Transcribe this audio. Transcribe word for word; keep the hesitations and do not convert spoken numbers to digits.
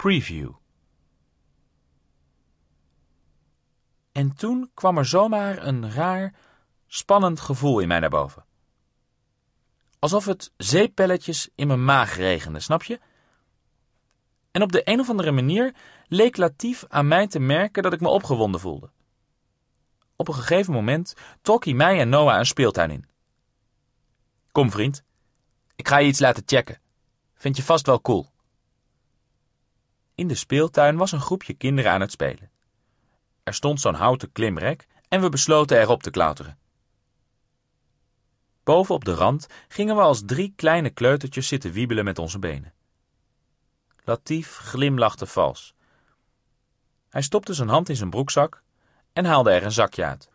Preview. En toen kwam er zomaar een raar, spannend gevoel in mij naar boven. Alsof het zeepbelletjes in mijn maag regende, snap je? En op de een of andere manier leek Latif aan mij te merken dat ik me opgewonden voelde. Op een gegeven moment trok hij mij en Noah een speeltuin in. Kom vriend, ik ga je iets laten checken. Vind je vast wel cool. In de speeltuin was een groepje kinderen aan het spelen. Er stond zo'n houten klimrek en we besloten erop te klauteren. Boven op de rand gingen we als drie kleine kleutertjes zitten wiebelen met onze benen. Latif glimlachte vals. Hij stopte zijn hand in zijn broekzak en haalde er een zakje uit.